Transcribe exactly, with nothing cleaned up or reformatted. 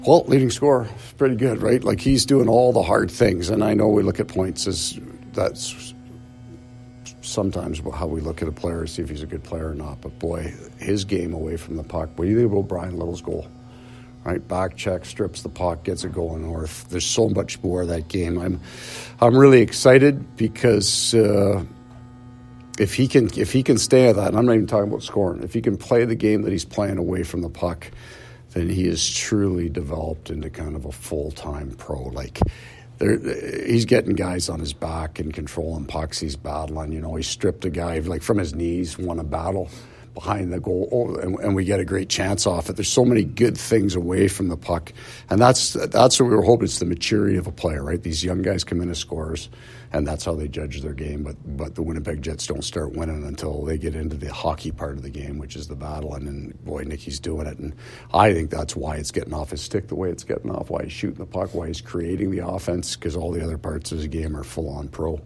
Well, leading scorer, pretty good, right? Like, he's doing all the hard things, and I know we look at points as that's sometimes how we look at a player, see if he's a good player or not. But boy, his game away from the puck. What do you think about Brian Little's goal? Right, back check, strips the puck, gets it going north. There's so much more of that game. I'm, I'm really excited because uh, if he can, if he can stay at that, and I'm not even talking about scoring. If he can play the game that he's playing away from the puck, then he is truly developed into kind of a full-time pro. Like, there, he's getting guys on his back and controlling pucks. He's battling. You know, he stripped a guy like from his knees, won a battle behind the goal, oh, and, and we get a great chance off it. There's so many good things away from the puck, and that's that's what we were hoping. It's the maturity of a player, right? These young guys come in as scorers, and that's how they judge their game. But but the Winnipeg Jets don't start winning until they get into the hockey part of the game, which is the battle. And, and boy, Nicky's doing it, and I think that's why it's getting off his stick the way it's getting off. Why he's shooting the puck, why he's creating the offense, because all the other parts of his game are full on pro.